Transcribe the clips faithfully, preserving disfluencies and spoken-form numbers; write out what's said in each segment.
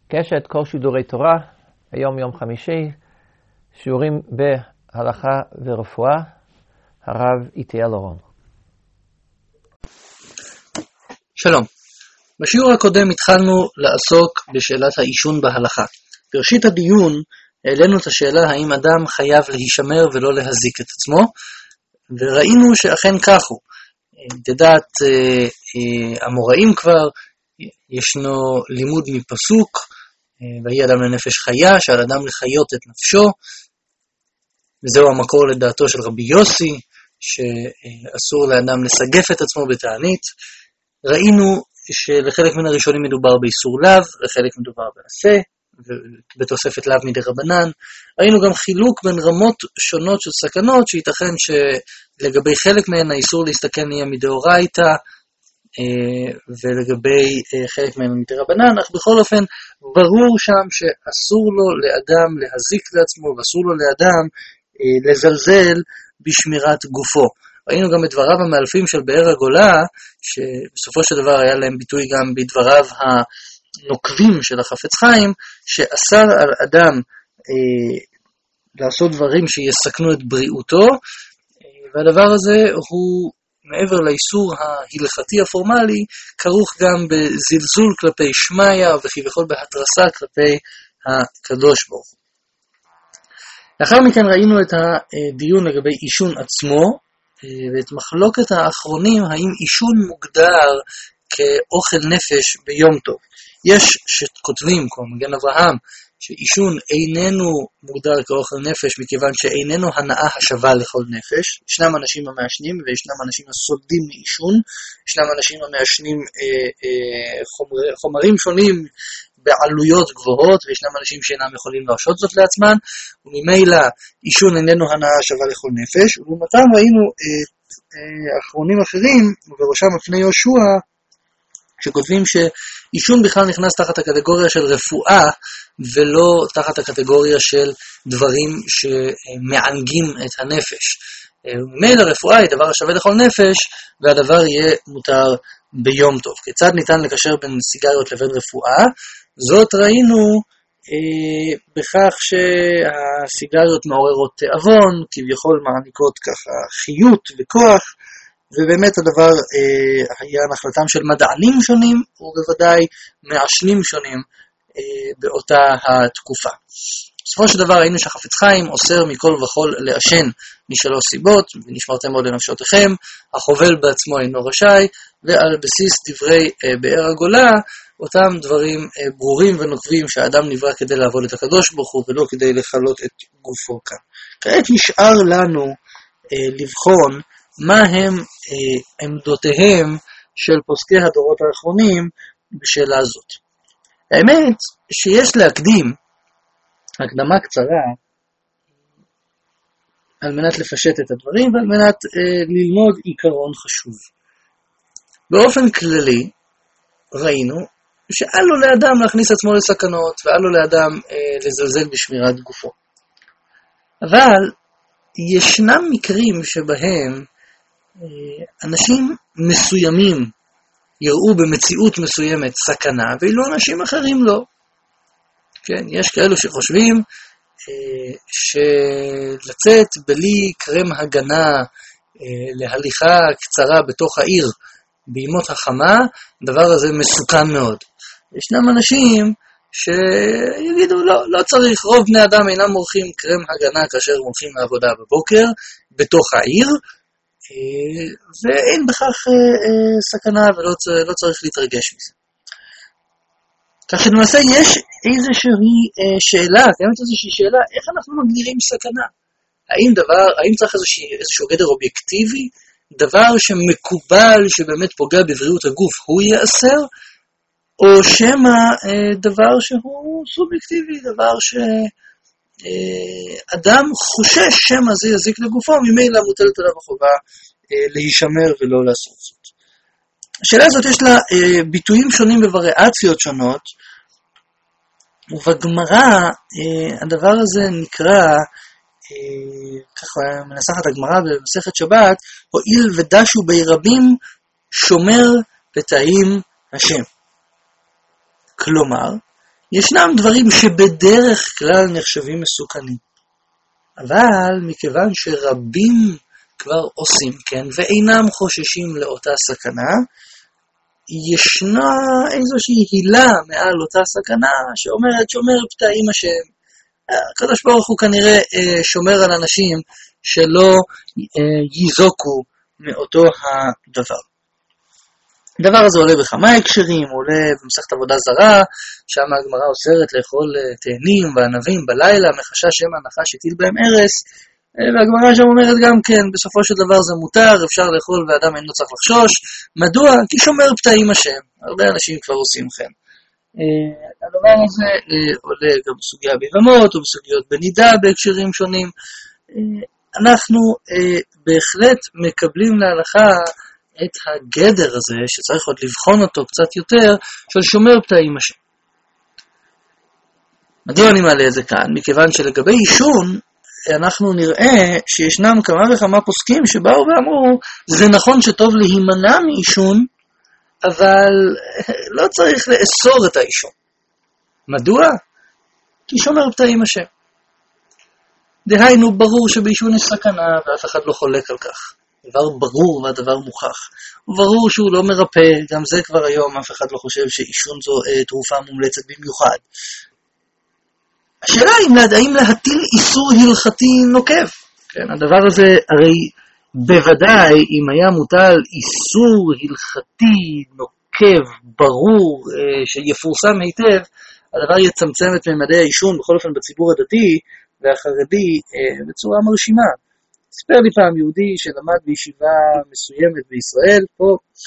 קשת כל שידורי תורה, היום יום חמישי, שיעורים בהלכה ורפואה, הרב איתיאל אורון. שלום. בשיעור הקודם התחלנו לעסוק בשאלת העישון בהלכה. בראשית הדיון העלינו את השאלה האם אדם חייב להישמר ולא להזיק את עצמו, וראינו שאכן כך הוא. לדעת אה, אה, המוראים כבר, ישנו לימוד מפסוק, ויהי אדם לנפש חיה, שעל אדם לחיות את נפשו, וזהו המקור לדעתו של רבי יוסי, שאסור לאדם לסגף את עצמו בתענית. ראינו שלחלק מן הראשונים מדובר באיסור לאו, לחלק מדובר בעשה, ובתוספת לאו מדי רבנן. ראינו גם חילוק בין רמות שונות של סכנות, שייתכן שלגבי חלק מהן האיסור להסתכן יהיה מדאורייתא, ולגבי חלק מהם מדי רבנן, אך בכל אופן ברור שם שאסור לו לאדם להזיק לעצמו, ואסור לו לאדם לזלזל בשמירת גופו. ראינו גם את דבריו המאלפים של באר הגולה, שבסופו של דבר היה להם ביטוי גם בדבריו הנוקבים של החפץ חיים, שאסר על אדם אה, לעשות דברים שיסכנו את בריאותו, והדבר הזה הוא מעבר לאיסור ההלכתי הפורמלי, כרוך גם בזלזול כלפי שמיה, וכביכול בהתרסה כלפי הקדוש ברוך הוא. לאחר מכן ראינו את הדיון לגבי עישון עצמו, ואת מחלוקת האחרונים, האם עישון מוגדר כאוכל נפש ביום טוב. יש שכותבים, כמו מגן אברהם, שעישון איננו מוגדר כאוכל נפש, מכיוון שאיננו הנאה השווה לכל נפש. ישנם אנשים המעשנים, וישנם אנשים הסולדים מעישון, ישנם אנשים המעשנים אה, אה, חומר, חומרים שונים בעלויות גבוהות, וישנם אנשים שאינם יכולים להרשות זאת לעצמן, וממילא עישון איננו הנאה השווה לכל נפש. ובמתם ראינו את אה, אחרונים אחרים, ובראשם לפני יהושע, שכותבים שעישון בכלל נכנס תחת הקטגוריה של רפואה, ולא תחת הקטגוריה של דברים שמענגים את הנפש. ממילא רפואה היא דבר השווה לכל נפש, והדבר יהיה מותר ביום טוב. כיצד ניתן לקשר בין סיגריות לבין רפואה? זאת ראינו אה, בכך שהסיגריות מעוררות תאבון, כביכול מעניקות ככה חיות וכוח, ובאמת הדבר אה, היה נחלתם של מדענים שונים, ובוודאי מעשנים שונים אה, באותה התקופה. בסופו של דבר ראינו שהחפץ חיים אוסר מכל וכל לעשן משלוש סיבות, ונשמרתם מאוד לנפשותיכם, החובל בעצמו אינו רשאי, ועל בסיס דברי אה, באר הגולה, אותם דברים אה, ברורים ונוקבים שהאדם נברא כדי לעבוד את הקדוש ברוך הוא, ולא כדי לחלות את גופו כאן. כעת נשאר לנו אה, לבחון מה הם אה, עמדותיהם של פוסקי הדורות האחרונים בשאלה זאת. האמת שיש להקדים הקדמה קצרה על מנת לפשט את הדברים ועל מנת אה, ללמוד עיקרון חשוב. באופן כללי ראינו שאל לו לאדם להכניס עצמו לסכנות, ואל לו לאדם אה, לזלזל בשמירת גופו. אבל ישנם מקרים שבהם אנשים מסוימים יראו במציאות מסוימת סכנה, ואילו אנשים אחרים לא. כן, יש כאלו שחושבים אה, שלצאת בלי קרם הגנה אה, להליכה קצרה בתוך העיר בימות החמה, דבר הזה מסוכן מאוד. ישנם אנשים שיגידו לא, לא צריך, רוב בני אדם אינם מורחים קרם הגנה כאשר מורחים לעבודה בבוקר בתוך העיר, ואין בכך סכנה ולא לא צריך להתרגש מזה. כך שלמעשה יש איזושהי שאלה, קיימת איזושהי שאלה, איך אנחנו מגדירים סכנה? האם דבר, האם צריך איזושהי, איזשהו גדר אובייקטיבי, דבר שמקובל שבאמת פוגע בבריאות הגוף, הוא יאסר, או שמה דבר שהוא סובייקטיבי, דבר ש... אדם חושש שמא זה יזיק לגופו, ממילא מוטלת עליו החובה להישמר ולא לעשות זאת. השאלה הזאת יש לה ביטויים שונים בווריאציות שונות, ובגמרא הדבר הזה נקרא, ככה מנסחת הגמרא במסכת שבת, הואיל ודשו בי רבים שומר פתאים השם. כלומר, ישנם דברים שבדרך כלל נחשבים מסוכנים. אבל מכיוון שרבים כבר עושים כן ואינם חוששים לאותה סכנה, ישנה איזושהי הילה מעל אותה סכנה שאומרת שומר פתאים השם. הקדוש ברוך הוא כנראה שומר על אנשים שלא ייזוקו מאותו הדבר. הדבר הזה עולה בכמה הקשרים, הוא עולה במסכת עבודה זרה, שם הגמרא אוסרת לאכול תאנים וענבים בלילה, מחשש שמא הנחש הטיל בהם הרס, והגמרא שם אומרת גם כן, בסופו של דבר זה מותר, אפשר לאכול ואדם אינו צריך לחשוש. מדוע? כי שומר פתאים השם. הרבה אנשים כבר עושים כן. הדבר הזה עולה גם בסוגיה ביבמות או בסוגיות בנידה בהקשרים שונים. אנחנו בהחלט מקבלים להלכה את הגדר הזה, שצריך עוד לבחון אותו קצת יותר, של שומר פתאים השם. מדוע אני מעלה את זה כאן? מכיוון שלגבי עישון, אנחנו נראה שישנם כמה וכמה פוסקים שבאו ואמרו, זה נכון שטוב להימנע מעישון, אבל לא צריך לאסור את העישון. מדוע? כי שומר פתאים השם. דהיינו, ברור שבעישון יש סכנה, ואף אחד לא חולק על כך. דבר ברור והדבר מוכח. וברור שהוא לא מרפא, גם זה כבר היום, אף אחד לא חושב שעישון זו אה, תרופה מומלצת במיוחד. השאלה היא, האם להטיל איסור הלכתי נוקב? כן, הדבר הזה הרי בוודאי, אם היה מוטל איסור הלכתי נוקב, ברור, אה, שיפורסם היטב, הדבר יצמצם את ממדי העישון, בכל אופן בציבור הדתי והחרדי, אה, בצורה מרשימה. ספר לי פעם יהודי שלמד בישיבה מסוימת בישראל פה,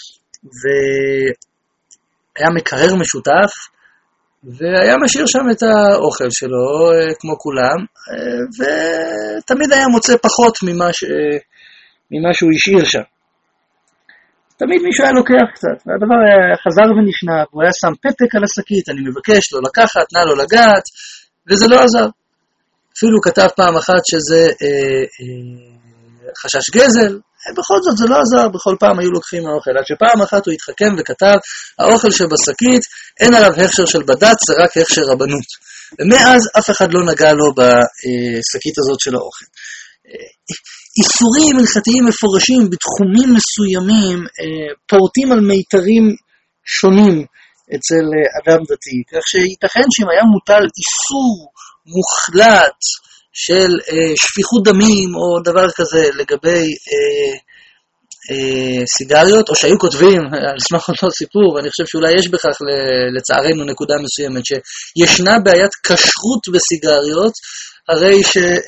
והיה מקרר משותף, והיה משאיר שם את האוכל שלו, כמו כולם, ותמיד היה מוצא פחות ממה, ש... ממה שהוא השאיר שם. תמיד מישהו היה לוקח קצת, והדבר היה חזר ונשנה, הוא היה שם פתק על השקית, אני מבקש לו לקחת, נא לו לגעת, וזה לא עזר. אפילו כתב פעם אחת שזה אה, אה, חשש גזל, בכל זאת זה לא עזר, בכל פעם היו לוקחים האוכל, עד שפעם אחת הוא התחכם וכתב, האוכל שבשקית אין עליו הכשר של בד"ץ, זה רק הכשר רבנות. ומאז אף אחד לא נגע לו בשקית הזאת של האוכל. איסורים הלכתיים מפורשים בתחומים מסוימים, פורטים על מיתרים שונים אצל אדם דתי, כך שייתכן שאם היה מוטל איסור מוחלט של אה, שפיכות דמים או דבר כזה לגבי אה, אה, סיגריות, או שהיו כותבים על סמך אותו סיפור, ואני חושב שאולי יש בכך לצערנו נקודה מסוימת, שישנה בעיית כשרות בסיגריות, הרי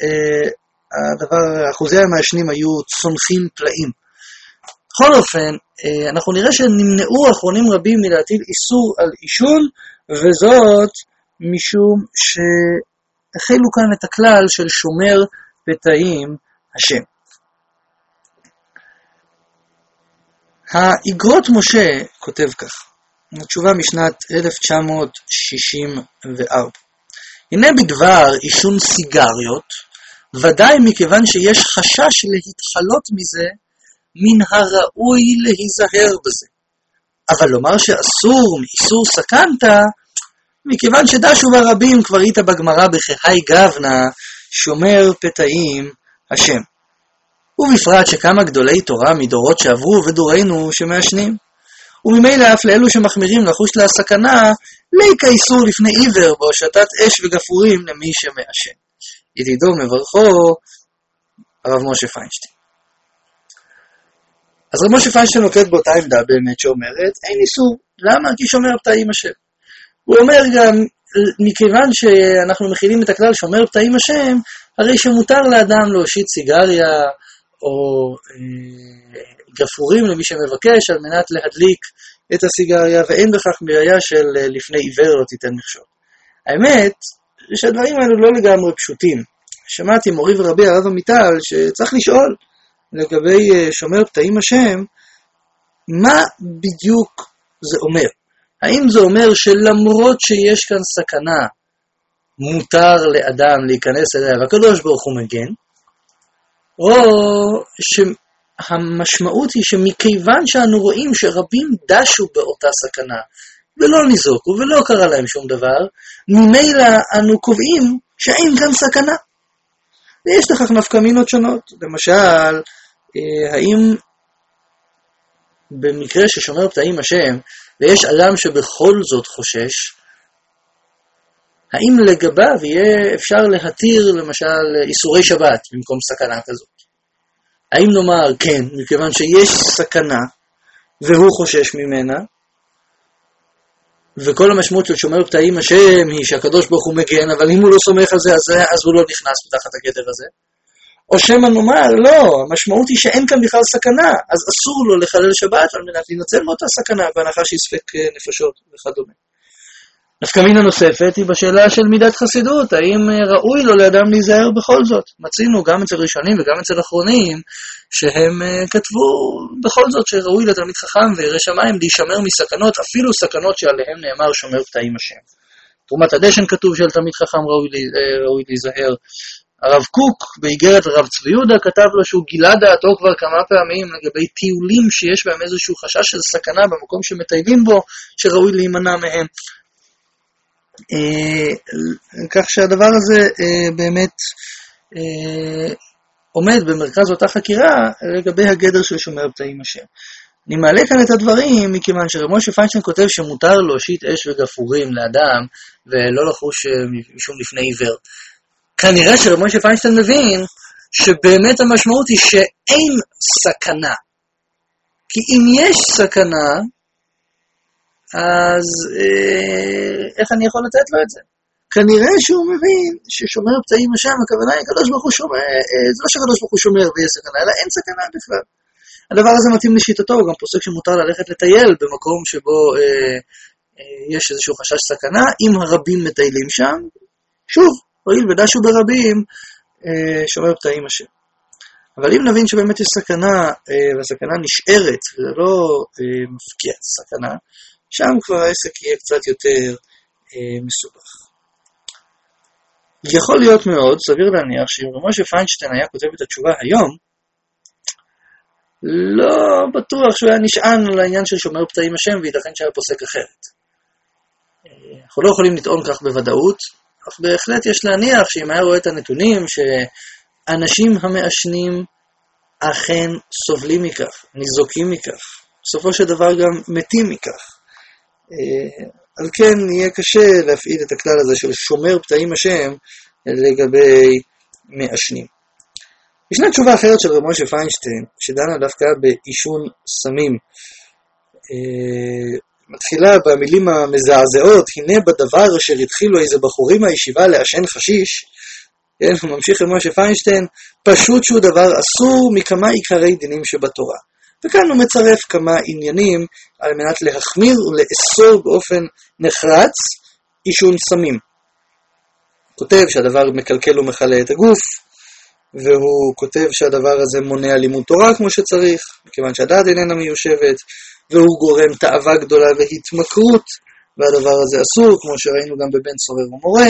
שאחוזי המעשנים היו צונפים פלאים. בכל אופן, אה, אנחנו נראה שנמנעו אחרונים רבים מלהטיל איסור על עישון, וזאת משום ש... החלו כאן את הכלל של שומר פתאים השם. האגרות משה כותב כך, התשובה משנת אלף תשע מאות שישים וארבע. הנה בדבר עישון סיגריות, ודאי מכיוון שיש חשש להתחלות מזה, מן הראוי להיזהר בזה. אבל לומר שאסור מאיסור סכנתא, מכיוון שדשו ברבים כבר היית בגמרא בחי גבנה, שומר פתאים השם. ובפרט שכמה גדולי תורה מדורות שעברו ודורנו שמעשנים. וממילא אף לאלו שמחמירים לחוש להסכנה, ליקה איסור לפני עיוור בהושטת אש וגפורים למי שמעשן. ידידו מברכו, הרב משה פיינשטיין. אז רב משה פיינשטיין נוקט באותה עמדה באמת שאומרת, אין איסור. למה? כי שומר פתאים השם. הוא אומר גם, מכיוון שאנחנו מכילים את הכלל שומר פתאים השם, הרי שמותר לאדם להושיט סיגריה או אה, גפורים למי שמבקש על מנת להדליק את הסיגריה, ואין בכך מראיה של לפני עיוור לא תיתן מכשול. האמת שהדברים האלו לא לגמרי פשוטים. שמעתי מורי ורבי הרב עמיטל שצריך לשאול לגבי שומר פתאים השם, מה בדיוק זה אומר? האם זה אומר שלמרות שיש כאן סכנה, מותר לאדם להיכנס אליה והקדוש ברוך הוא מגן, או שהמשמעות היא שמכיוון שאנו רואים שרבים דשו באותה סכנה, ולא ניזוקו ולא קרה להם שום דבר, ממילא אנו קובעים שאין כאן סכנה. ויש לכך נפקמינות שונות. למשל, האם במקרה ששומר פתאים השם, ויש אדם שבכל זאת חושש, האם לגביו יהיה אפשר להתיר למשל איסורי שבת במקום סכנה כזאת? האם נאמר כן, מכיוון שיש סכנה והוא חושש ממנה, וכל המשמעות של שומר פתאים השם היא שהקדוש ברוך הוא מגן, אבל אם הוא לא סומך על זה, אז, אז הוא לא נכנס בתחת הגדר הזה. או שמא נאמר, לא, המשמעות היא שאין כאן בכלל סכנה, אז אסור לו לחלל שבת על מנת לנצל מאותה סכנה, בהנחה שיספק נפשות וכדומה. נפקמינה נוספת היא בשאלה של מידת חסידות, האם ראוי לו לאדם להיזהר בכל זאת. מצינו גם אצל ראשונים וגם אצל אחרונים, שהם כתבו בכל זאת שראוי לתלמיד חכם וירא שמיים להישמר מסכנות, אפילו סכנות שעליהם נאמר שומר פתאים השם. תרומת הדשן כתוב של תלמיד חכם ראוי, ראוי להיזהר. הרב קוק באיגרת הרב צבי יהודה כתב לו שהוא גילה דעתו כבר כמה פעמים לגבי טיולים שיש בהם איזשהו חשש של סכנה במקום שמטיילים בו, שראוי להימנע מהם. כך שהדבר הזה באמת עומד במרכז אותה חקירה לגבי הגדר של שומר פתאים השם. אני מעלה כאן את הדברים מכיוון שרב משה פיינשטיין כותב שמותר להושיט אש וגפורים לאדם ולא לחוש משום לפני עיוור. כנראה שרב משה פיינשטיין מבין שבאמת המשמעות היא שאין סכנה. כי אם יש סכנה, אז אה, איך אני יכול לתת לו את זה? כנראה שהוא מבין ששומר פתאים השם, הכוונה היא הקדוש ברוך הוא שומר, אה, זה לא שהקדוש ברוך הוא שומר ויש סכנה, אלא אין סכנה בכלל. הדבר הזה מתאים לשיטתו, הוא גם פוסק שמותר ללכת לטייל במקום שבו אה, אה, יש איזשהו חשש סכנה, אם הרבים מטיילים שם, שוב, הואיל ודשו ברבים, אה, שומר פתאים השם. אבל אם נבין שבאמת יש סכנה, אה, והסכנה נשארת, וזה לא אה, מפקיע סכנה, שם כבר העסק יהיה קצת יותר אה, מסובך. יכול להיות מאוד, סביר להניח, שאם רב משה פיינשטיין היה כותב את התשובה היום, לא בטוח שהוא היה נשען על העניין של שומר פתאים השם, וייתכן שהיה פוסק אחרת. אה, אנחנו לא יכולים לטעון כך בוודאות, אך בהחלט יש להניח שאם היה רואה את הנתונים, שאנשים המעשנים אכן סובלים מכך, ניזוקים מכך, בסופו של דבר גם מתים מכך. על כן יהיה קשה להפעיל את הכלל הזה של שומר פתאים השם לגבי מעשנים. ישנה תשובה אחרת של רב משה פיינשטיין, שדנה דווקא באישון סמים. מתחילה במילים המזעזעות, הנה בדבר אשר התחילו איזה בחורים מהישיבה לעשן חשיש, כן, הוא ממשיך רב משה פיינשטיין, פשוט שהוא דבר אסור מכמה עיקרי דינים שבתורה. וכאן הוא מצרף כמה עניינים על מנת להחמיר ולאסור באופן נחרץ עישון סמים. כותב שהדבר מקלקל ומחלה את הגוף, והוא כותב שהדבר הזה מונע לימוד תורה כמו שצריך, מכיוון שהדעת איננה מיושבת, והוא גורם תאווה גדולה והתמכרות, והדבר הזה אסור, כמו שראינו גם בבן סורר ומורה,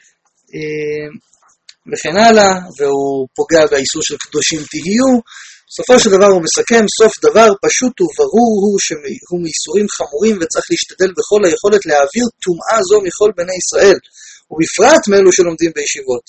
וכן הלאה, והוא פוגע באיסור של קדושים תהיו. בסופו של דבר הוא מסכם, סוף דבר פשוט וברור הוא שהוא מאיסורים חמורים וצריך להשתדל בכל היכולת להעביר טומאה זו מכל בני ישראל, ובפרט מאלו שלומדים בישיבות.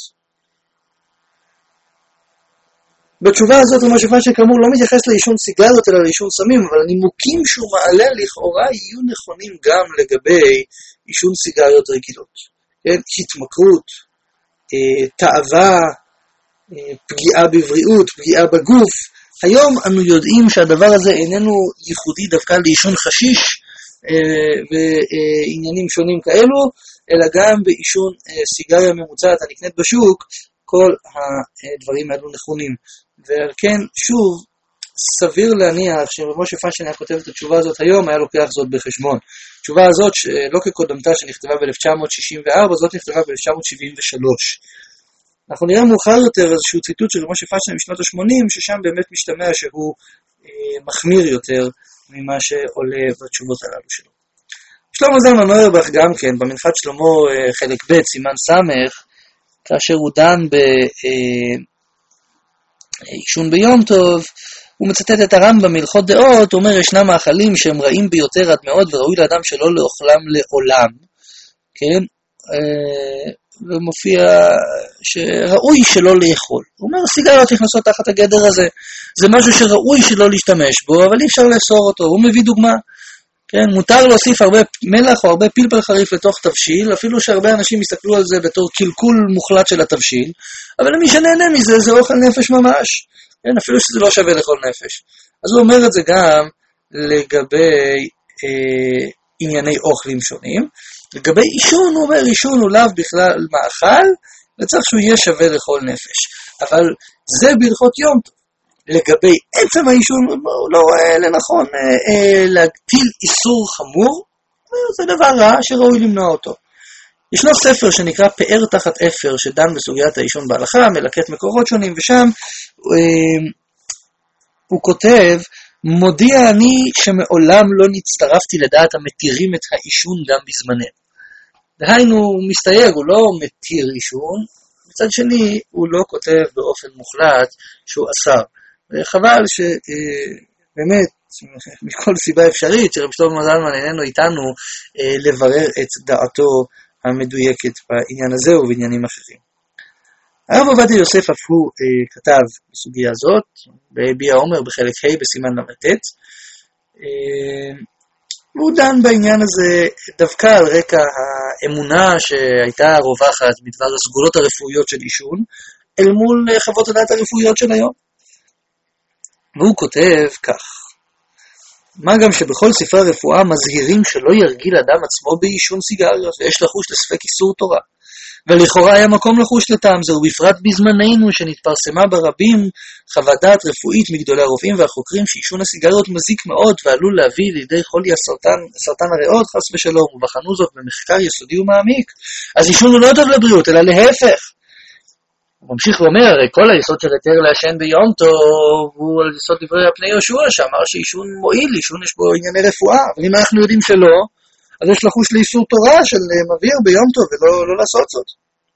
בתשובה הזאת רב משה פיינשטיין כאמור לא מתייחס לאישון סיגריות אלא לאישון סמים, אבל הנימוקים שהוא מעלה לכאורה יהיו נכונים גם לגבי אישון סיגריות רגילות. כן? התמכרות, תאווה, פגיעה בבריאות, פגיעה בגוף. היום אנו יודעים שהדבר הזה איננו ייחודי דווקא לאישון חשיש ועניינים שונים כאלו, אלא גם באישון סיגריה ממוצעת הנקנית בשוק, כל הדברים האלו נכונים. ועל כן, שוב, סביר להניח שרב משה פיינשטיין היה כותב את התשובה הזאת היום, היה לוקח זאת בחשבון. התשובה הזאת, לא כקודמתה שנכתבה ב-אלף תשע מאות שישים וארבע, זאת נכתבה ב-אלף תשע מאות שבעים ושלוש. אנחנו נראה מאוחר יותר איזשהו ציטוט של רב משה פיינשטיין משנות ה-שמונים, ששם באמת משתמע שהוא אה, מחמיר יותר ממה שעולה בתשובות הללו שלו. שלמה זלמן אוירבך גם כן, במנחת שלמה אה, חלק ב' סימן סמך, כאשר הוא דן באישון ביום טוב, הוא מצטט את הרמב"ם מהלכות דעות, הוא אומר, ישנם מאכלים שהם רעים ביותר עד מאוד, וראוי לאדם שלא לאוכלם לעולם, כן? ומופיע שראוי שלא לאכול. הוא אומר, סיגריות נכנסות תחת הגדר הזה. זה משהו שראוי שלא להשתמש בו, אבל אי אפשר לאסור אותו. הוא מביא דוגמה. כן, מותר להוסיף הרבה מלח או הרבה פלפל חריף לתוך תבשיל, אפילו שהרבה אנשים יסתכלו על זה בתור קלקול מוחלט של התבשיל, אבל למי שנהנה מזה, זה אוכל נפש ממש. כן, אפילו שזה לא שווה לכל נפש. אז הוא אומר את זה גם לגבי אה, ענייני אוכלים שונים. לגבי אישון, הוא אומר, אישון הוא לאו בכלל מאכל, וצריך שהוא יהיה שווה לכל נפש. אבל זה בהלכות יום טוב. לגבי עצם האישון, הוא לא רואה לנכון אה, אה, להטיל איסור חמור, זה דבר רע שראוי למנוע אותו. ישנו ספר שנקרא פאר תחת אפר, שדן בסוגיית האישון בהלכה, מלקט מקורות שונים, ושם אה, הוא כותב, מודיע אני שמעולם לא נצטרפתי לדעת המתירים את האישון גם בזמננו. דהיינו, הוא מסתייג, הוא לא מתיר אישון, מצד שני, הוא לא כותב באופן מוחלט שהוא אסר. וחבל שבאמת, מכל סיבה אפשרית, שרב שלמה זלמן איננו איתנו לברר את דעתו המדויקת בעניין הזה ובעניינים אחרים. הרב עובדיה יוסף אף הוא אה, כתב בסוגיה הזאת, בביע עומר בחלק ה' בסימן למ"ט, אה, והוא דן בעניין הזה דווקא על רקע האמונה שהייתה רווחת בדבר הסגולות הרפואיות של אישון, אל מול חוות הדעת הרפואיות של היום. והוא כותב כך, מה גם שבכל ספרי הרפואה מזהירים שלא ירגיל אדם עצמו באישון סיגריות, ויש לחוש לספק איסור תורה. ולכאורה היה מקום לחוש לטעם זה, ובפרט בזמננו שנתפרסמה ברבים חוות דעת רפואית מגדולי הרופאים והחוקרים שאישון הסיגריות מזיק מאוד ועלול להביא לידי חולי הסרטן, סרטן הריאות חס ושלום, ובחנו זאת במחקר יסודי ומעמיק. אז אישון הוא לא טוב לבריאות, אלא להפך. הוא ממשיך ואומר, הרי כל היסוד של היתר לעשן ביום טוב הוא על יסוד דברי הפני יהושע, שאמר שאישון מועיל, אישון יש בו ענייני רפואה, אבל אם אנחנו יודעים שלא, אז יש לחוש לאיסור תורה של מביר ביום טוב ולא לא לעשות זאת.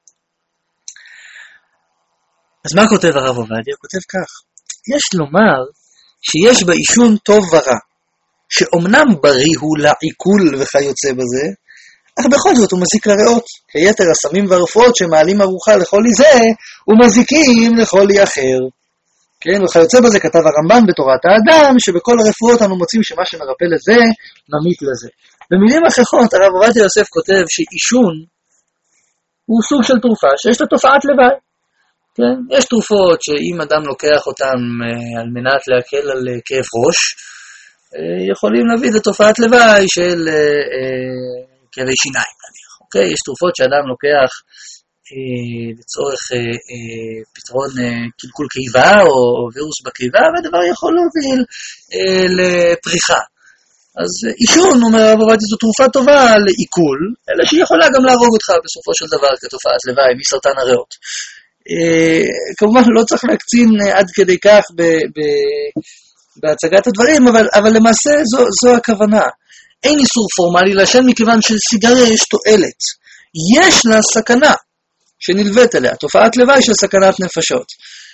אז מה כותב הרב עובדיה? הוא כותב כך, יש לומר שיש באישון טוב ורע, שאומנם בריא הוא לעיכול וכיוצא בזה, אך בכל זאת הוא מזיק לריאות, כיתר הסמים והרפואות שמעלים ארוחה לחולי זה, ומזיקים לחולי אחר. כן, וכיוצא בזה כתב הרמב"ן בתורת האדם, שבכל הרפואות אנו מוצאים שמה שמרפא לזה, ממית לזה. במילים אחרות, הרב עובדיה יוסף כותב שאישון הוא סוג של תרופה שיש לה תופעת לוואי. כן? יש תרופות שאם אדם לוקח אותן על מנת להקל על כאב ראש, יכולים להביא לתופעת לוואי של כאבי שיניים. אוקיי? יש תרופות שאדם לוקח לצורך פתרון קלקול קיבה או וירוס בקיבה, והדבר יכול להוביל לפריחה. אז אישון, אומר הרב עובדיה, זו תרופה טובה לעיכול, אלא שהיא יכולה גם להרוג אותך בסופו של דבר כתופעת לוואי מסרטן הריאות. כמובן לא צריך להקצין עד כדי כך בהצגת הדברים, אבל, אבל למעשה זו, זו הכוונה. אין איסור פורמלי לעשן מכיוון שלסיגריה יש תועלת. יש לה סכנה שנלווית אליה, תופעת לוואי של סכנת נפשות.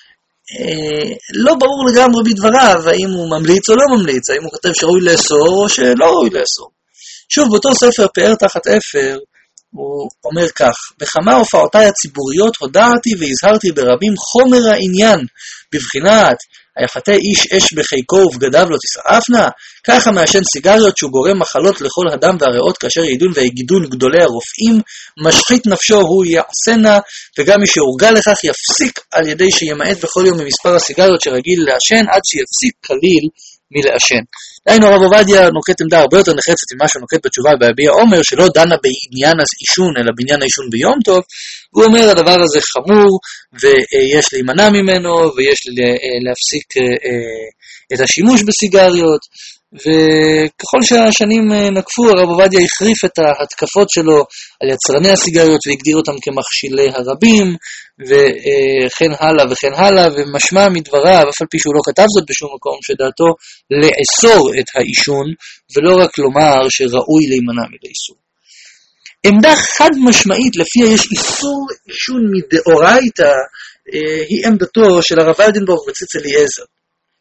לא ברור לגמרי בדבריו, האם הוא ממליץ או לא ממליץ, האם הוא כותב שראוי לאסור או שלא ראוי לאסור. שוב, באותו ספר פאר תחת אפר, הוא אומר כך, בכמה הופעותיי הציבוריות הודעתי והזהרתי ברבים חומר העניין, בבחינת, היחתה איש אש בחיקו ובגדיו לא תשרפנה, ככה מעשן סיגריות שהוא גורם מחלות לכל הדם והריאות כאשר ידון ויגידון גדולי הרופאים, משחית נפשו הוא יעשנה, וגם מי שהורגל לכך יפסיק על ידי שימעט בכל יום ממספר הסיגריות שרגיל לעשן, עד שיפסיק כליל מלעשן. דהיינו הרב עובדיה נוקט עמדה הרבה יותר נחרצת ממה שהוא נוקט בתשובה בהביע עומר, שלא דנה בעניין האישון אלא בעניין האישון ביום טוב. הוא אומר הדבר הזה חמור ויש להימנע ממנו ויש להפסיק את השימוש בסיגריות, וככל שהשנים נקפו הרב עובדיה החריף את ההתקפות שלו על יצרני הסיגריות והגדיר אותם כמכשילי הרבים וכן הלאה וכן הלאה, ומשמע מדבריו, אף על פי שהוא לא כתב זאת בשום מקום, שדעתו לאסור את האישון ולא רק לומר שראוי להימנע מלאיסור. עמדה חד משמעית לפיה יש איסור אישון מדאורייתא היא עמדתו של הרב ולדנבורג וציץ אליעזר.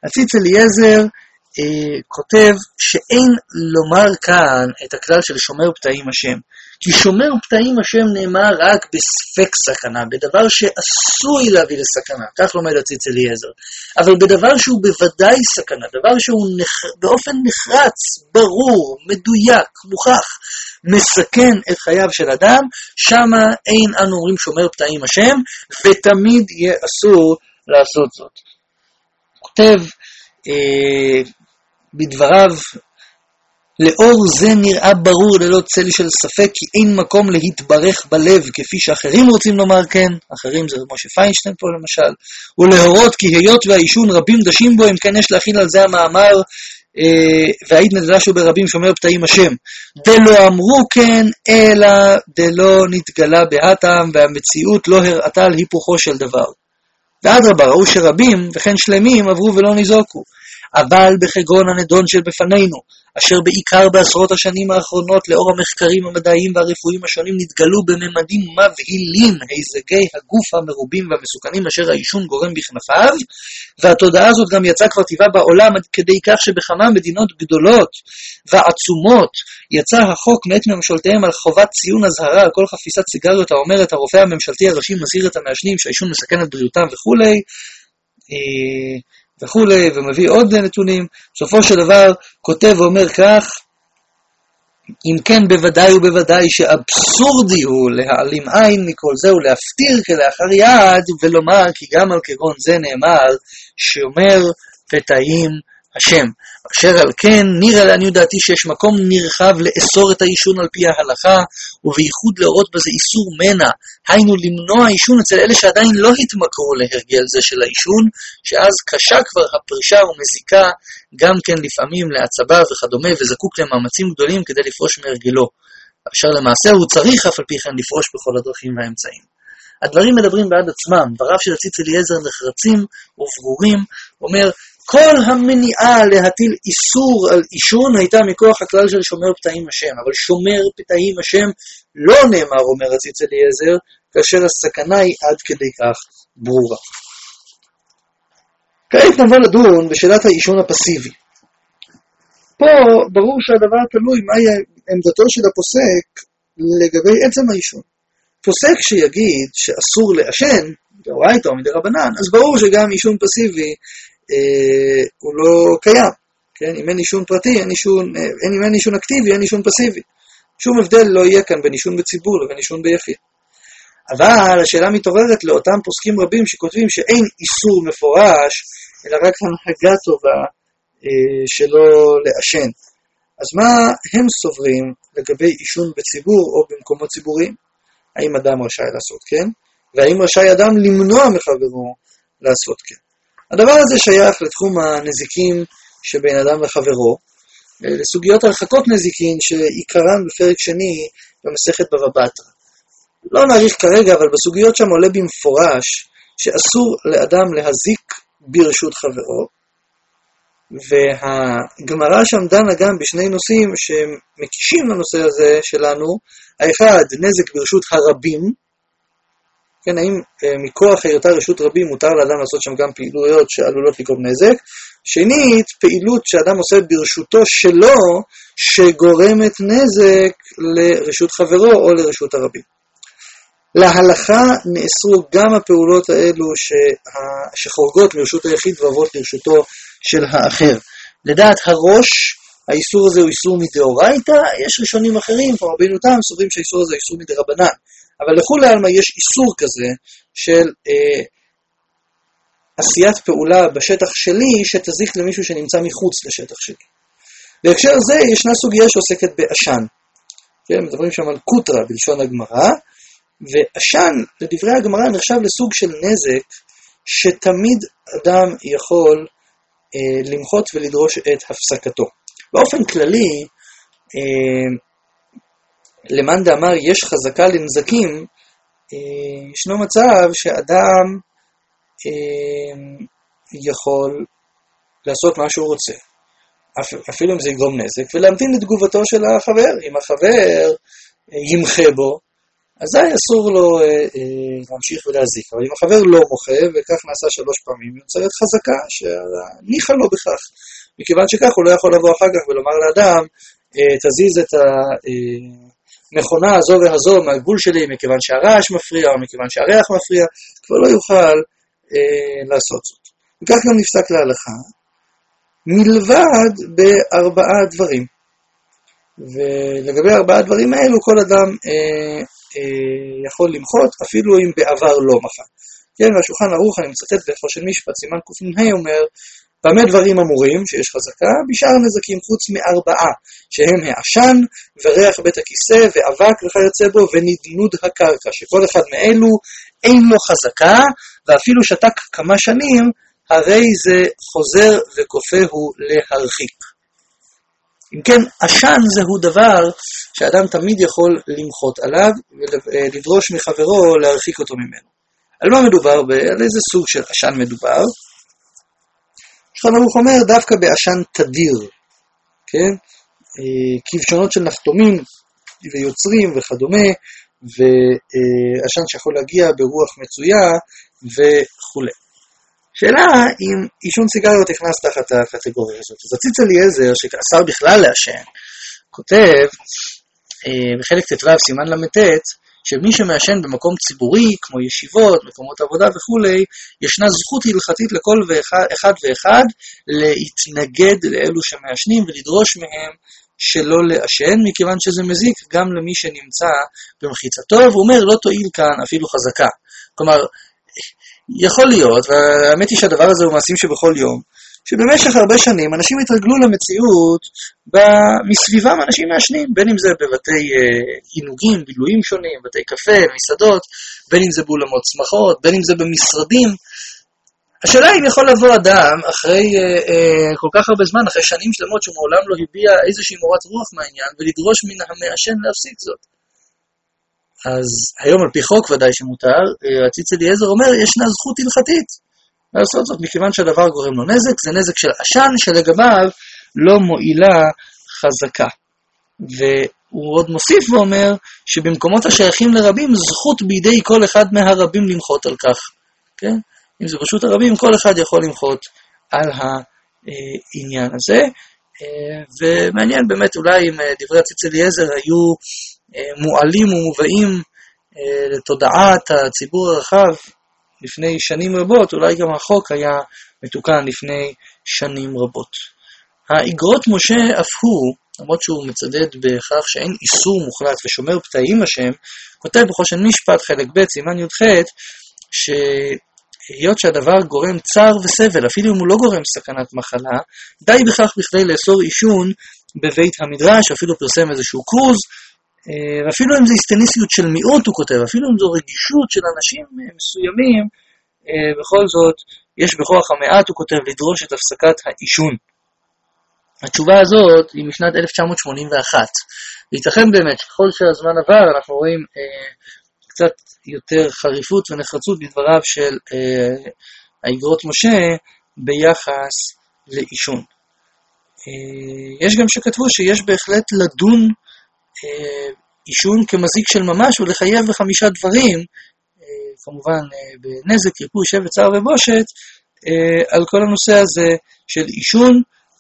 הציץ אליעזר אה, כותב שאין לומר כאן את הכלל של שומר פתאים השם. כי שומר פתאים השם נאמר רק בספק סכנה, בדבר שעשוי להביא לסכנה, כך לומד הציץ אליעזר. אבל בדבר שהוא בוודאי סכנה, דבר שהוא נח... באופן נחרץ, ברור, מדויק, מוכח, מסכן את חייו של אדם, שמה אין אנו אומרים שומר פתאים השם, ותמיד יהיה אסור לעשות זאת. כותב אה, בדבריו, לאור זה נראה ברור ללא צל של ספק כי אין מקום להתברך בלב כפי שאחרים רוצים לומר כן, אחרים זה משה פיינשטיין פה למשל, ולהורות כי היות והעישון רבים דשים בו, אם כן יש להכין על זה המאמר אה, והיית נדלשו ברבים שומר פתאים השם. דלא אמרו כן אלא דלא נתגלה בהתם והמציאות לא הראתה על היפוכו של דבר. ואדרבה ראו שרבים וכן שלמים עברו ולא ניזוקו. אבל בחגרון הנדון של בפנינו, אשר בעיקר בעשרות השנים האחרונות לאור המחקרים המדעיים והרפואיים השונים נתגלו בממדים מבהילים היזגי הגוף המרובים והמסוכנים אשר העישון גורם בכנפיו, והתודעה הזאת גם יצאה כבר טבעה בעולם עד כדי כך שבכמה מדינות גדולות ועצומות יצא החוק מאת ממשלתיהם על חובת ציון הזהרה על כל חפיסת סיגריות האומרת הרופא הממשלתי הראשי מזהיר את המעשנים שהעישון מסכן את בריאותם וכולי וכולי, ומביא עוד נתונים. בסופו של דבר כותב ואומר כך, אם כן בוודאי ובוודאי שאבסורדי הוא להעלים עין מכל זה ולהפתיר כלאחר יד ולומר כי גם על כגון זה נאמר שומר פתאים השם. אשר על כן נראה לעניות דעתי שיש מקום נרחב לאסור את העישון על פי ההלכה, ובייחוד להורות בזה איסור מנע, היינו למנוע עישון אצל אלה שעדיין לא התמכרו להרגל זה של העישון, שאז קשה כבר הפרישה ומזיקה גם כן לפעמים לעצבה וכדומה, וזקוק למאמצים גדולים כדי לפרוש מהרגלו, אשר למעשה הוא צריך אף על פי כן לפרוש בכל הדרכים והאמצעים. הדברים מדברים בעד עצמם, דבריו של הציץ אליעזר נחרצים וברורים, אומר כל המניעה להטיל איסור על עישון הייתה מכוח הכלל של שומר פתאים השם, אבל שומר פתאים השם לא נאמר, אומר הציץ אליעזר, כאשר הסכנה היא עד כדי כך ברורה. כעת נבוא לדון בשאלת העישון הפסיבי. פה ברור שהדבר תלוי מהי עמדתו של הפוסק לגבי עצם העישון. פוסק שיגיד שאסור לעשן, דאורייתא או מדרבנן, אז ברור שגם עישון פסיבי אה, הוא לא קיים. כן? אם אין עישון פרטי, אין עישון, אה, אין, אם אין עישון אקטיבי, אין עישון פסיבי. שום הבדל לא יהיה כאן בין עישון בציבור לבין עישון ביחיד. אבל השאלה מתעוררת לאותם פוסקים רבים שכותבים שאין איסור מפורש, אלא רק הנהגה טובה אה, שלא לעשן. אז מה הם סוברים לגבי עישון בציבור או במקומות ציבוריים? האם אדם רשאי לעשות כן? והאם רשאי אדם למנוע מחברו לעשות כן? הדבר הזה שייך לתחום הנזיקים שבין אדם לחברו, לסוגיות הרחקות נזיקין שעיקרן בפרק שני במסכת בבא בתרא. לא נאריך כרגע, אבל בסוגיות שם עולה במפורש שאסור לאדם להזיק ברשות חברו, והגמרא שם דנה גם בשני נושאים שמקישים לנושא הזה שלנו. האחד, נזק ברשות הרבים, כן, האם מכוח היותה רשות רבים מותר לאדם לעשות שם גם פעילויות שעלולות לגרום נזק. שנית, פעילות שאדם עושה ברשותו שלו שגורמת נזק לרשות חברו או לרשות הרבים. להלכה נאסרו גם הפעולות האלו שחורגות לרשות היחיד ועוברות לרשותו של האחר. לדעת הראש, האיסור הזה הוא איסור מדאורייתא, יש ראשונים אחרים, כמו רבינו תם, סוברים שהאיסור הזה הוא איסור מדרבנן. אבל לכולי עלמא יש איסור כזה של אה, עשיית פעולה בשטח שלי שתזיק למישהו שנמצא מחוץ לשטח שלי. בהקשר זה ישנה סוגיה שעוסקת בעשן. כן, מדברים שם על קוטרה בלשון הגמרא, ועשן, לדברי הגמרא, נחשב לסוג של נזק שתמיד אדם יכול אה, למחות ולדרוש את הפסקתו. באופן כללי, אה, למאן דאמר יש חזקה לנזקים, אה, ישנו מצב שאדם אה, יכול לעשות מה שהוא רוצה, אפ, אפילו אם זה יגרום נזק, ולהמתין לתגובתו של החבר. אם החבר ימחה בו, אזי אסור לו אה, אה, להמשיך ולהזיק. אבל אם החבר לא מוחה, וכך נעשה שלוש פעמים, יוצרת חזקה שניחה לו בכך. מכיוון שכך הוא לא יכול לבוא אחר כך ולומר לאדם, אה, תזיז את המכונה הזו והזו מהגבול שלי, מכיוון שהרעש מפריע, או מכיוון שהריח מפריע, כבר לא יוכל אה, לעשות זאת. וכך גם נפסק להלכה, מלבד בארבעה דברים. ולגבי ארבעה דברים האלו, כל אדם אה, אה, יכול למחות, אפילו אם בעבר לא מחה. כן, והשולחן ערוך, אני מצטט בחושן משפט, סימן ק"ה אומר, במה דברים אמורים, שיש חזקה, בשאר נזקים חוץ מארבעה, שהם העשן, וריח בית הכיסא, ואבק וכיוצא בו, ונדנוד הקרקע, שכל אחד מאלו אין לו חזקה, ואפילו שתק כמה שנים, הרי זה חוזר וכופהו להרחיק. אם כן, עשן זהו דבר שאדם תמיד יכול למחות עליו, ולדרוש מחברו להרחיק אותו ממנו. על מה מדובר? על איזה סוג של עשן מדובר? שולחן ערוך אומר דווקא בעשן תדיר, כן? כבשונות של נחתומים ויוצרים וכדומה, ועשן שיכול להגיע ברוח מצויה וכו'. שאלה אם עישון סיגריות נכנס תחת הקטגוריה הזאת. אז הציץ אליעזר, שאסר בכלל לעשן, כותב בחלק ט"ו סימן למ"ט, שמי שמעשן במקום ציבורי, כמו ישיבות, מקומות עבודה וכו', ישנה זכות הלכתית לכל אחד ואחד להתנגד לאלו שמעשנים ולדרוש מהם שלא לעשן, מכיוון שזה מזיק גם למי שנמצא במחיצתו, והוא אומר לא תועיל כאן אפילו חזקה. כלומר, יכול להיות, והאמת היא שהדבר הזה הוא מעשים שבכל יום, שבמשך הרבה שנים אנשים התרגלו למציאות מסביבם אנשים מעשנים, בין אם זה בבתי עינוגים, בילויים שונים, בתי קפה, מסעדות, בין אם זה באולמות שמחות, בין אם זה במשרדים. השאלה אם יכול לבוא אדם אחרי אה, אה, כל כך הרבה זמן, אחרי שנים שלמות שמעולם לא הביע איזושהי מורת רוח מהעניין, ולדרוש מן המעשן להפסיק זאת. אז היום על פי חוק ודאי שמותר, הציץ אליעזר אומר, ישנה זכות הלכתית לעשות זאת, מכיוון שהדבר גורם לו נזק, זה נזק של עשן שלגביו לא מועילה חזקה. והוא עוד מוסיף ואומר, שבמקומות השייכים לרבים, זכות בידי כל אחד מהרבים למחות על כך. כן? אם זה פשוט הרבים, כל אחד יכול למחות על העניין הזה. ומעניין באמת אולי אם דברי הציץ אליעזר היו מועלים ומובאים לתודעת הציבור הרחב לפני שנים רבות, אולי גם החוק היה מתוקן לפני שנים רבות. האגרות משה אף הוא, למרות שהוא מצדד בכך שאין איסור מוחלט ושומר פתאים השם, כותב בחושן משפט חלק ב' סימן י"ח, שהיות שהדבר גורם צער וסבל, אפילו אם הוא לא גורם סכנת מחלה, די בכך בכדי לאסור עישון בבית המדרש, אפילו פרסם איזשהו קרוז, ואפילו אם זה היסטניסיות של מיעוט, הוא כותב, אפילו אם זו רגישות של אנשים מסוימים, בכל זאת, יש בכוח המעט, הוא כותב, לדרוש את הפסקת העישון. התשובה הזאת היא משנת אלף תשע מאות שמונים ואחת. וייתכן באמת, ככל שהזמן עבר, אנחנו רואים אה, קצת יותר חריפות ונחרצות בדבריו של אה, האגרות משה ביחס לעישון. אה, יש גם שכתבו שיש בהחלט לדון עישון כמזיק של ממש ולחייב בחמישה דברים, כמובן בנזק, ריפוי, שבט, צער ובושת, על כל הנושא הזה של עישון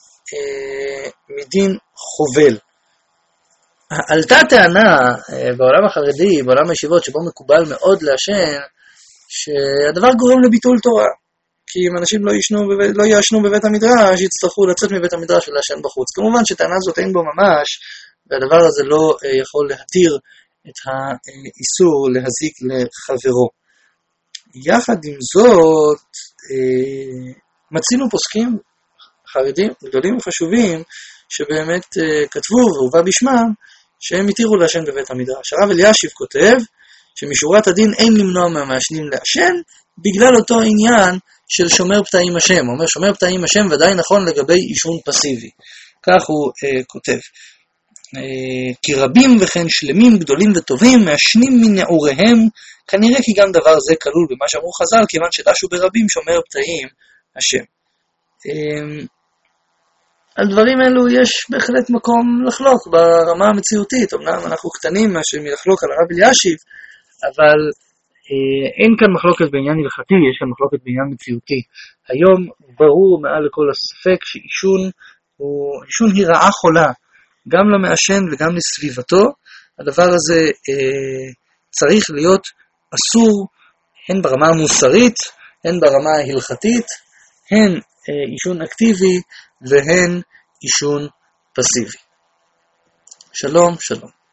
מדין חובל. עלתה טענה בעולם החרדי, בעולם הישיבות, שבו מקובל מאוד לעשן, שהדבר גורם לביטול תורה. כי אם אנשים לא ישנו, לא יעשנו בבית המדרש, יצטרכו לצאת מבית המדרש ולעשן בחוץ. כמובן שטענה זאת אין בו ממש, והדבר הזה לא יכול להתיר את האיסור להזיק לחברו. יחד עם זאת, מצינו פוסקים חרדים גדולים וחשובים, שבאמת כתבו והובא בשמם, שהם התירו לעשן בבית המדרש. הרב אלישיב כותב, שמשורת הדין אין למנוע מהמעשנים לעשן, בגלל אותו עניין של שומר פתאים השם. הוא אומר, שומר פתאים השם ודאי נכון לגבי עישון פסיבי. כך הוא אה, כותב. אה, כי רבים וכן שלמים, גדולים וטובים, מעשנים מנעוריהם, כנראה כי גם דבר זה כלול במה שאמרו חז"ל, כיוון שדשו ברבים שומר פתאים השם. אה, על דברים אלו יש בהחלט מקום לחלוק ברמה המציאותית. אמנם אנחנו קטנים מלחלוק על הרב אלישיב, אבל אה, אין כאן מחלוקת בעניין הלכתי, יש כאן מחלוקת בעניין מציאותי. היום ברור מעל לכל הספק שעישון הוא, עישון היא רעה חולה, גם למעשן וגם לסביבתו. הדבר הזה אה, צריך להיות אסור, הן ברמה המוסרית, הן ברמה ההלכתית, הן אה, עישון אקטיבי והן עישון פסיבי. שלום, שלום.